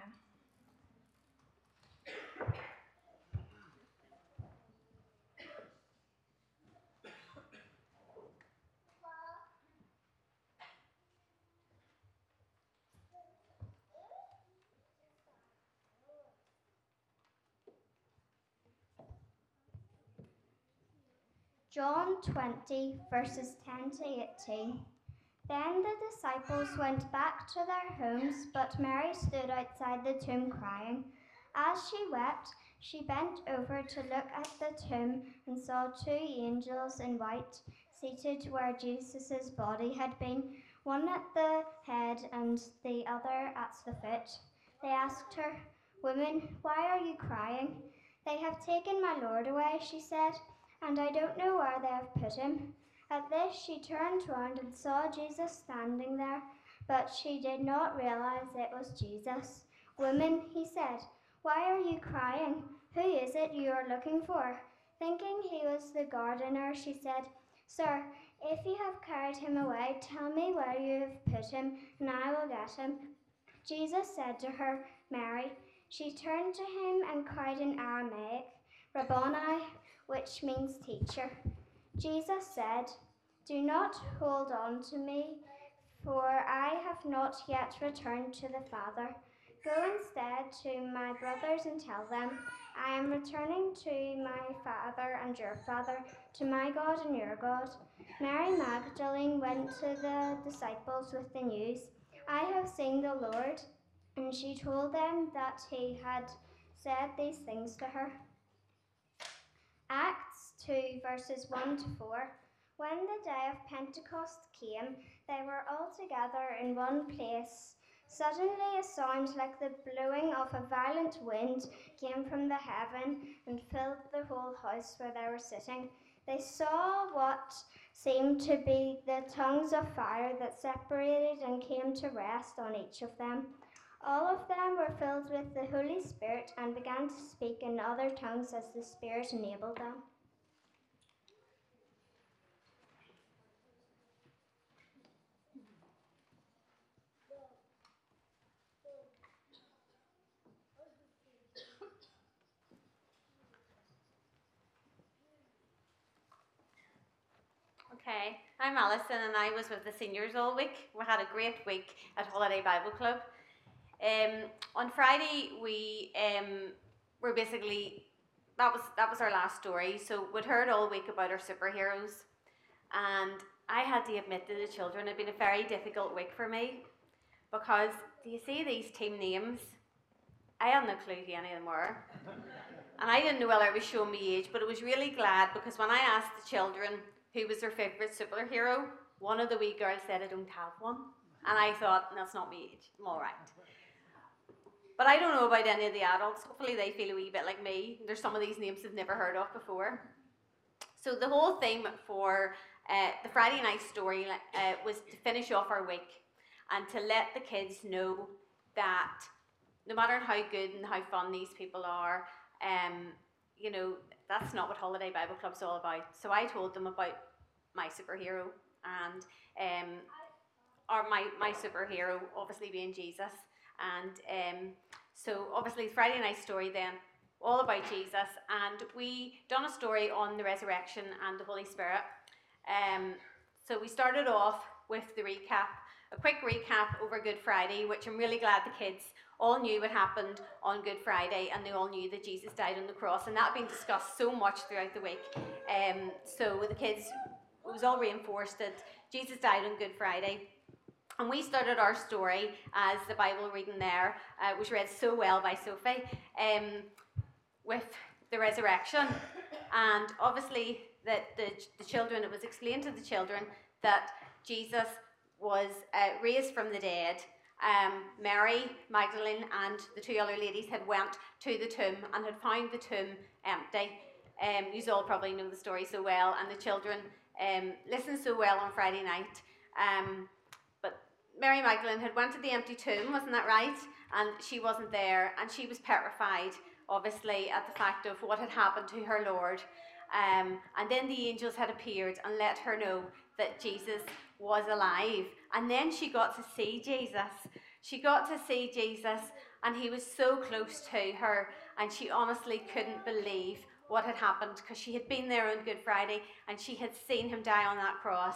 John 20, verses 10 to 18. Then the disciples went back to their homes, but Mary stood outside the tomb crying. As she wept, she bent over to look at the tomb and saw two angels in white seated where Jesus' body had been, one at the head and the other at the foot. They asked her, "Woman, why are you crying?" "They have taken my Lord away," she said, "and I don't know where they have put him." At this she turned round and saw Jesus standing there, but she did not realize it was Jesus. "Woman," he said, "why are you crying? Who is it you are looking for?" Thinking he was the gardener, she said, "Sir, if you have carried him away, tell me where you have put him, and I will get him." Jesus said to her, "Mary." She turned to him and cried in Aramaic, "Rabboni," which means teacher. Jesus said, "Do not hold on to me, for I have not yet returned to the Father. Go instead to my brothers and tell them, I am returning to my father and your father, to my God and your God. Mary Magdalene went to the disciples with the news, I have seen the Lord, and she told them that he had said these things to her. Acts 2 verses 1 to 4. When the day of Pentecost came, they were all together in one place. Suddenly a sound like the blowing of a violent wind came from the heaven and filled the whole house where they were sitting. They saw what seemed to be the tongues of fire that separated and came to rest on each of them. All of them were filled with the Holy Spirit and began to speak in other tongues as the Spirit enabled them. Okay, I'm Alison and I was with the seniors all week. We had a great week at Holiday Bible Club. On Friday we were basically, that was our last story, so we'd heard all week about our superheroes, and I had to admit to the children it had been a very difficult week for me, because do you see these team names? I had no clue who any of them were. And I didn't know whether it was showing me age, but I was really glad, because when I asked the children who was their favourite superhero, one of the wee girls said, I don't have one. And I thought, that's not me age, I'm all right. But I don't know about any of the adults. Hopefully they feel a wee bit like me. There's some of these names they've never heard of before. So the whole theme for the Friday night story was to finish off our week and to let the kids know that no matter how good and how fun these people are, you know, that's not what Holiday Bible Club's all about. So I told them about my superhero and my superhero obviously being Jesus. And so obviously Friday night story then, all about Jesus. And we done a story on the resurrection and the Holy Spirit. So we started off with the recap, a quick recap over Good Friday, which I'm really glad the kids all knew what happened on Good Friday, and they all knew that Jesus died on the cross, and that had been discussed so much throughout the week. So with the kids, it was all reinforced that Jesus died on Good Friday. And we started our story as the Bible reading there, was read so well by Sophie, with the resurrection. And obviously that the children, it was explained to the children that Jesus was raised from the dead. Mary Magdalene and the two other ladies had went to the tomb and had found the tomb empty. You all probably know the story so well, and the children listened so well on Friday night. But Mary Magdalene had went to the empty tomb, wasn't that right? And she wasn't there, and she was petrified, obviously, at the fact of what had happened to her Lord. And then the angels had appeared and let her know that Jesus was alive. And then she got to see Jesus. She got to see Jesus, and he was so close to her, and she honestly couldn't believe what had happened, because she had been there on Good Friday and she had seen him die on that cross.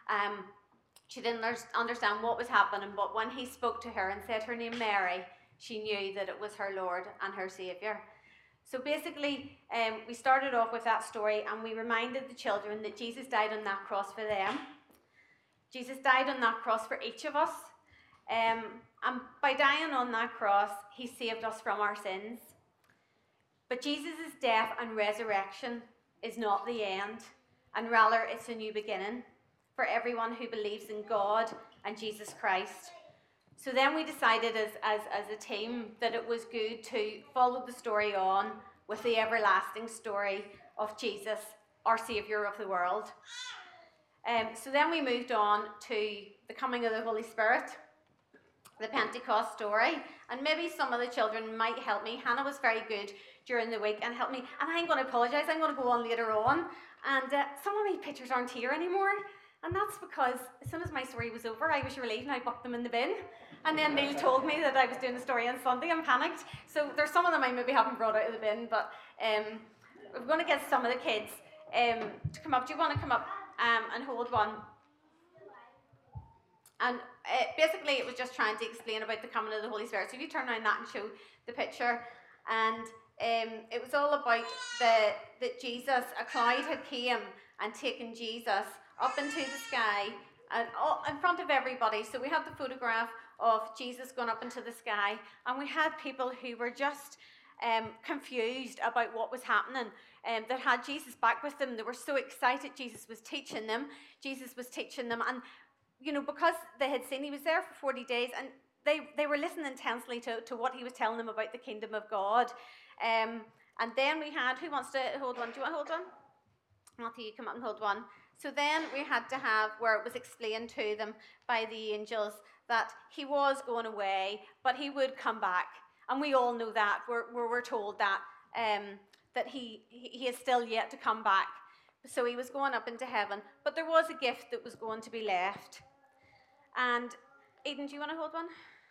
She didn't understand what was happening, but when he spoke to her and said her name Mary, she knew that it was her Lord and her Saviour. So basically, we started off with that story, and we reminded the children that Jesus died on that cross for them. Jesus died on that cross for each of us. And by dying on that cross, he saved us from our sins. But Jesus' death and resurrection is not the end, and rather it's a new beginning for everyone who believes in God and Jesus Christ. So then we decided as a team that it was good to follow the story on with the everlasting story of Jesus, our Saviour of the world. So then we moved on to the coming of the Holy Spirit, the Pentecost story, and maybe some of the children might help me. Hannah was very good during the week and helped me, and I'm going to apologise, I'm going to go on later on, and some of my pictures aren't here anymore, and that's because as soon as my story was over, I was relieved and I bucked them in the bin, and then Neil told me that I was doing the story on Sunday and panicked, so there's some of them I maybe haven't brought out of the bin, but we're going to get some of the kids to come up. Do you want to come up and hold one? And basically it was just trying to explain about the coming of the Holy Spirit. So if you turn around that and show the picture, and it was all about that Jesus, a cloud had came and taken Jesus up into the sky and in front of everybody. So we had the photograph of Jesus going up into the sky, and we had people who were just confused about what was happening, that had Jesus back with them. They were so excited. Jesus was teaching them, and because they had seen he was there for 40 days, and they were listening intensely to what he was telling them about the kingdom of God. And then we had, who wants to hold one? Do you want to hold one? Matthew, you come up and hold one. So then we had to have where it was explained to them by the angels that he was going away, but he would come back. And we all know that. We're told that that he is still yet to come back. So he was going up into heaven. But there was a gift that was going to be left. And Eden, do you want to hold one?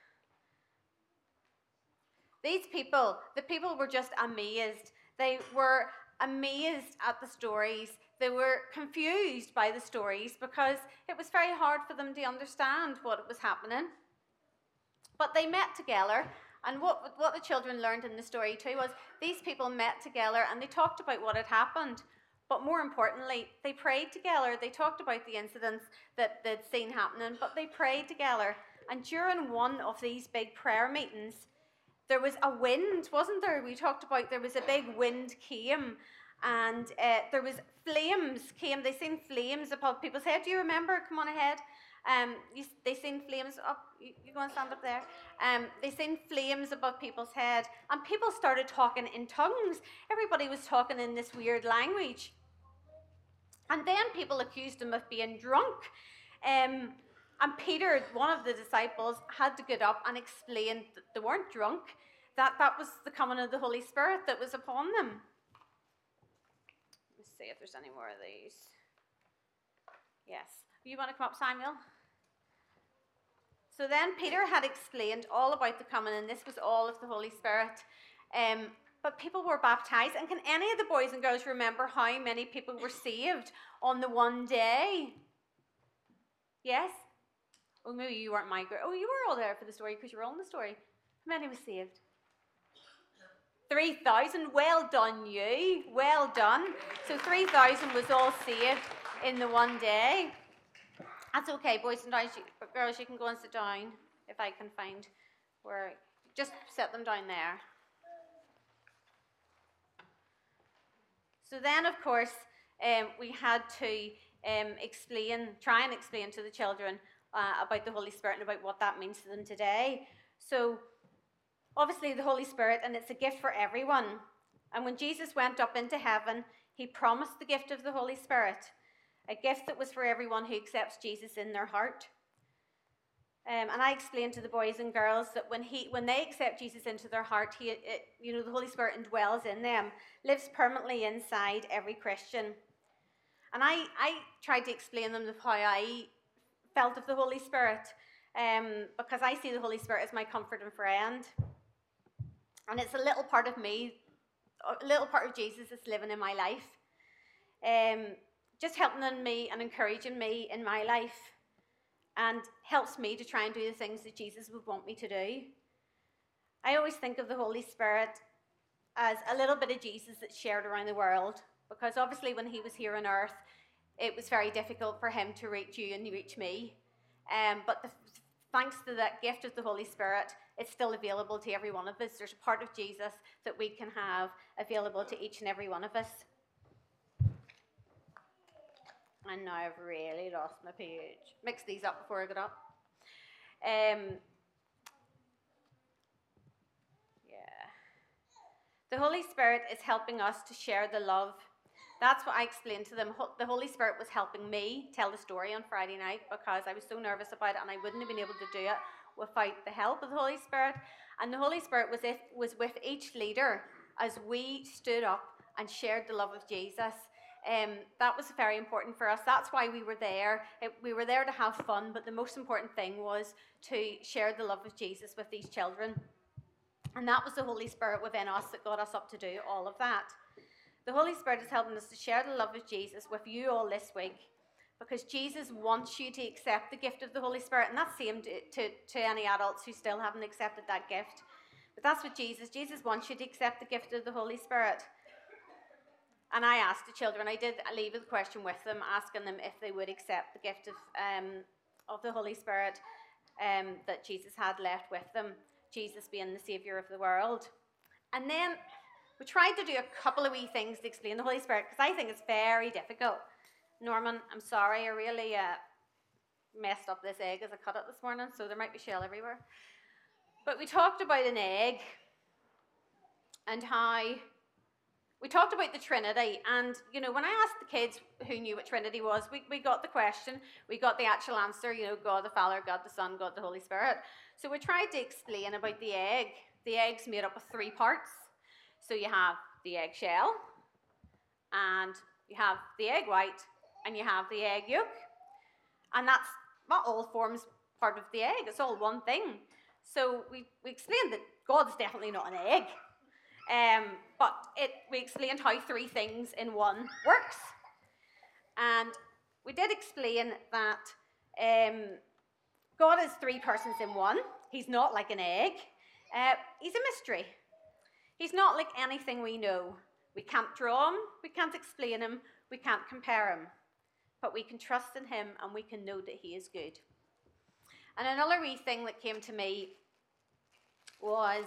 These people, the people were just amazed. They were amazed at the stories. They were confused by the stories because it was very hard for them to understand what was happening. But they met together, and what the children learned in the story too was these people met together and they talked about what had happened. But more importantly, they prayed together. They talked about the incidents that they'd seen happening, but they prayed together. And during one of these big prayer meetings, there was a wind, wasn't there? We talked about there was a big wind came, and there was flames came. They seen flames above people's head. Do you remember? Come on ahead. They seen flames up. You go and stand up there. They seen flames above people's head, and people started talking in tongues. Everybody was talking in this weird language. And then people accused him of being drunk. And Peter, one of the disciples, had to get up and explain that they weren't drunk, that was the coming of the Holy Spirit that was upon them. Let's see if there's any more of these. Yes. You want to come up, Samuel? So then Peter had explained all about the coming, and this was all of the Holy Spirit. But people were baptized. And can any of the boys and girls remember how many people were saved on the one day? Yes? Oh, maybe you weren't my girl. Oh, you were all there for the story because you were all in the story. How many was saved? 3,000. Well done, you. Well done. So 3,000 was all saved in the one day. That's okay, boys and girls, you can go and sit down if I can find where. Just set them down there. So then, of course, we had to try and explain to the children about the Holy Spirit and about what that means to them today. So, obviously, the Holy Spirit, and it's a gift for everyone. And when Jesus went up into heaven, he promised the gift of the Holy Spirit, a gift that was for everyone who accepts Jesus in their heart. And I explained to the boys and girls that when they accept Jesus into their heart, the Holy Spirit indwells in them, lives permanently inside every Christian. And I tried to explain them how I felt of the Holy Spirit, because I see the Holy Spirit as my comfort and friend. And it's a little part of me, a little part of Jesus that's living in my life, just helping me and encouraging me in my life, and helps me to try and do the things that Jesus would want me to do. I always think of the Holy Spirit as a little bit of Jesus that's shared around the world, because obviously when he was here on earth, it was very difficult for him to reach you and reach me. But thanks to that gift of the Holy Spirit, it's still available to every one of us. There's a part of Jesus that we can have available to each and every one of us. And now I've really lost my page. Mix these up before I get up. The Holy Spirit is helping us to share the love. That's what I explained to them. The Holy Spirit was helping me tell the story on Friday night because I was so nervous about it and I wouldn't have been able to do it without the help of the Holy Spirit. And the Holy Spirit was with each leader as we stood up and shared the love of Jesus. That was very important for us. That's why we were there. We were there to have fun, but the most important thing was to share the love of Jesus with these children. And that was the Holy Spirit within us that got us up to do all of that. The Holy Spirit is helping us to share the love of Jesus with you all this week, because Jesus wants you to accept the gift of the Holy Spirit, and that's same to any adults who still haven't accepted that gift. But that's what Jesus wants you to accept the gift of the Holy Spirit. And I asked the children, I did leave a question with them, asking them if they would accept the gift of the Holy Spirit that Jesus had left with them, Jesus being the Saviour of the world. And then we tried to do a couple of wee things to explain the Holy Spirit, because I think it's very difficult. Norman, I'm sorry, I really messed up this egg as I cut it this morning, so there might be shell everywhere. But we talked about an egg and how we talked about the Trinity. And, you know, when I asked the kids who knew what Trinity was, we got the question, we got the actual answer, you know, God the Father, God the Son, God the Holy Spirit. So we tried to explain about the egg. The egg's made up of 3 parts. So you have the egg shell, and you have the egg white, and you have the egg yolk. And that's not all forms part of the egg. It's all one thing. So we explained that God's definitely not an egg. But we explained how 3 things in one works. And we did explain that God is 3 persons in one. He's not like an egg. He's a mystery. He's not like anything we know. We can't draw him, we can't explain him, we can't compare him. But we can trust in him, and we can know that he is good. And another wee thing that came to me was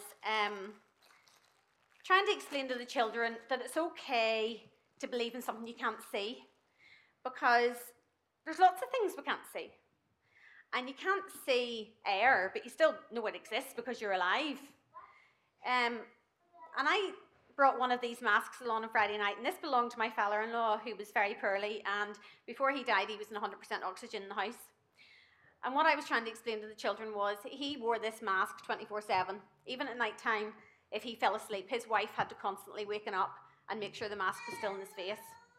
trying to explain to the children that it's okay to believe in something you can't see, because there's lots of things we can't see. And you can't see air, but you still know it exists because you're alive. And I brought one of these masks along on Friday night, and this belonged to my father-in-law, who was very poorly, and before he died, he was in 100% oxygen in the house. And what I was trying to explain to the children was he wore this mask 24/7. Even at night time, if he fell asleep, his wife had to constantly wake him up and make sure the mask was still in his face.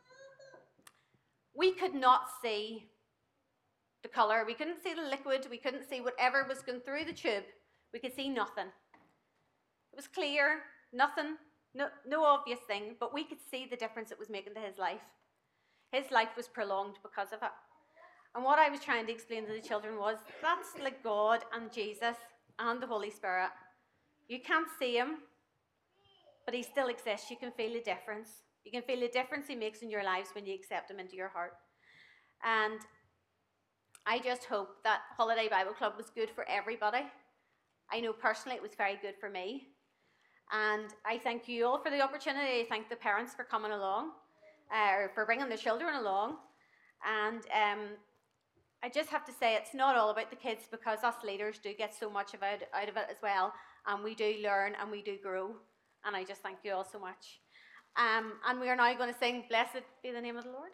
We could not see the colour, we couldn't see the liquid, we couldn't see whatever was going through the tube. We could see nothing. It was clear, nothing, no obvious thing, but we could see the difference it was making to his life. His life was prolonged because of it. And what I was trying to explain to the children was, that's like God and Jesus and the Holy Spirit. You can't see him, but he still exists. You can feel the difference. You can feel the difference he makes in your lives when you accept him into your heart. And I just hope that Holiday Bible Club was good for everybody. I know personally it was very good for me. And I thank you all for the opportunity. I thank the parents for coming along, or for bringing their children along. And I just have to say, it's not all about the kids, because us leaders do get so much out of it as well. And we do learn and we do grow. And I just thank you all so much. And we are now going to sing, Blessed Be the Name of the Lord.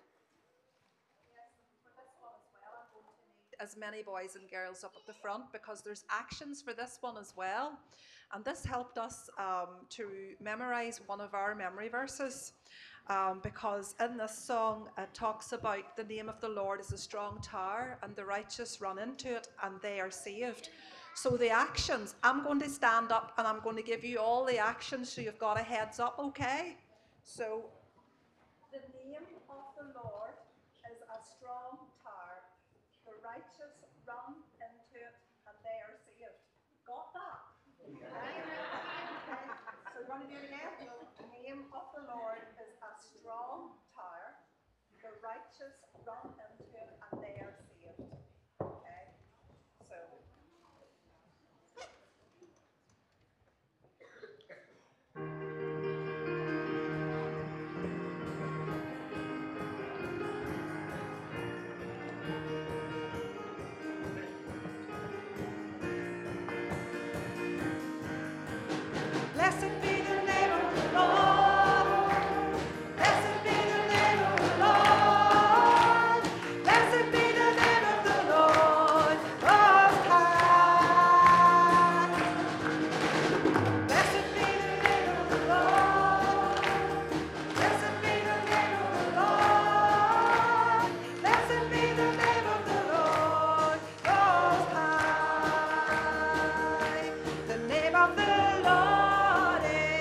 As many boys and girls up at the front, because there's actions for this one as well. And this helped us to memorize one of our memory verses, because in this song it talks about the name of the Lord is a strong tower, and the righteous run into it and they are saved. So the actions, I'm going to stand up and I'm going to give you all the actions so you've got a heads up, okay? So, the name of the Lord is a strong tower. The righteous run into it and they are saved. Got that? Okay. So we're going to do it again. The name of the Lord is a strong tower. The righteous run into it and they are saved. Okay. So. Blessed be the name of the Lord. Blessed be the name of the Lord. Blessed be the name of the Lord Most High. Blessed be the name of the Lord. Blessed be the name of the Lord. Blessed be the name of the Lord Most High. The name of the Lord is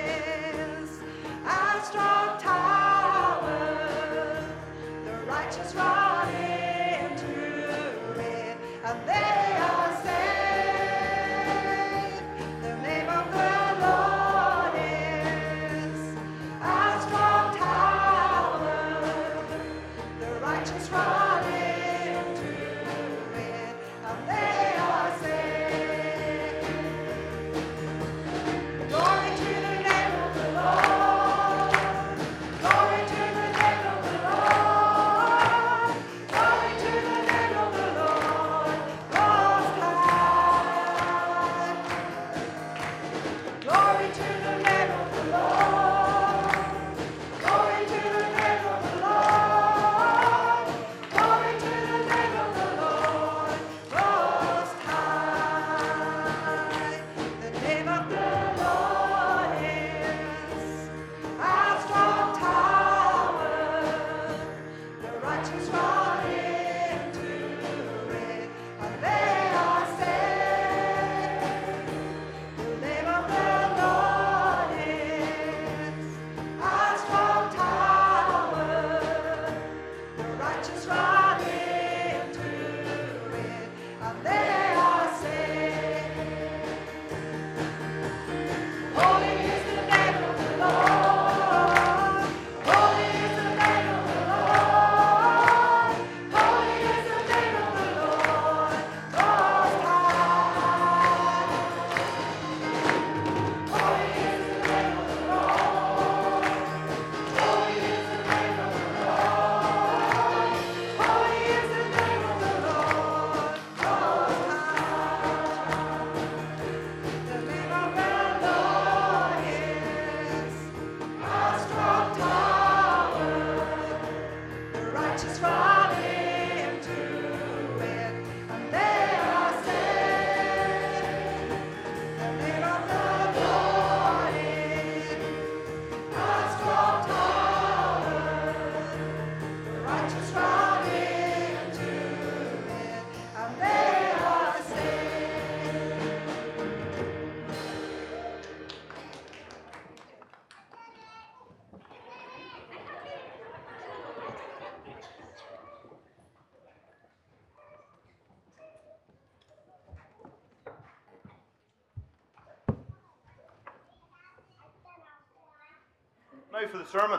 Now for the sermon.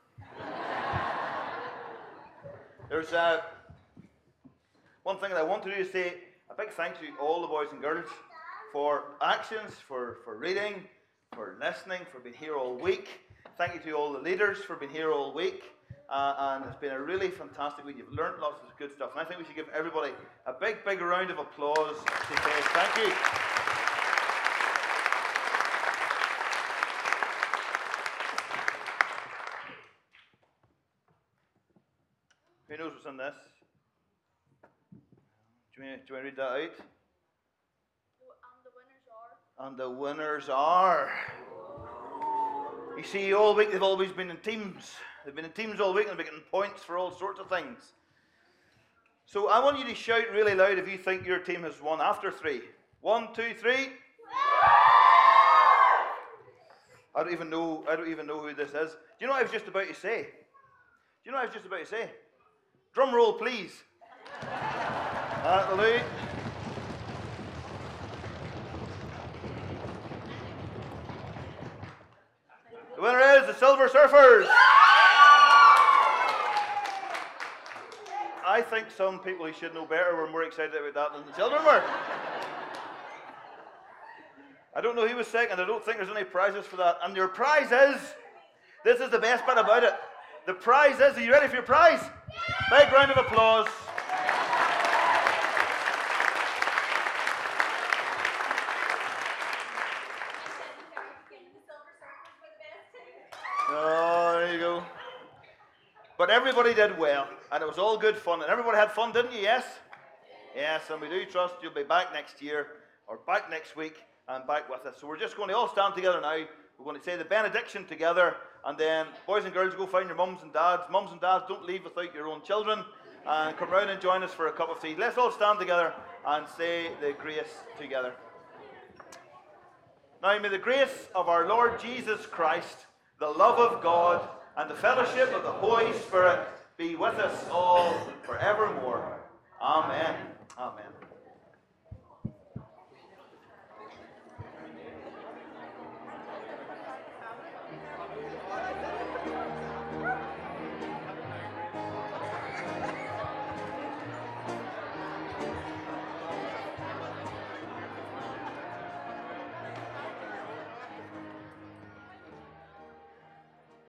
There's one thing that I want to do is say a big thank you to all the boys and girls for actions, for reading, for listening, for being here all week. Thank you to all the leaders for being here all week. And it's been a really fantastic week. You've learned lots of good stuff. And I think we should give everybody a big, big round of applause to say thank you. Who knows what's in this? Do you want to read that out? And the winners are. You see, all week they've always been in teams. They've been in teams all week and they've been getting points for all sorts of things. So I want you to shout really loud if you think your team has won after 3. 1, 2, 3. I don't even know who this is. Do you know what I was just about to say? Drum roll, please. Hallelujah. The winner is the Silver Surfers. I think some people who should know better were more excited about that than the children were. I don't know who was second. I don't think there's any prizes for that. And your prize is, this is the best bit about it. The prize is, are you ready for your prize? Big round of applause. Oh, there you go. But everybody did well, and it was all good fun. And everybody had fun, didn't you? Yes? Yes, and we do trust you'll be back next year, or back next week, and back with us. So we're just going to all stand together now. We're going to say the benediction together, and then, boys and girls, go find your mums and dads. Mums and dads, don't leave without your own children, and come round and join us for a cup of tea. Let's all stand together and say the grace together. Now may the grace of our Lord Jesus Christ, the love of God, and the fellowship of the Holy Spirit be with us all forevermore. Amen. Amen.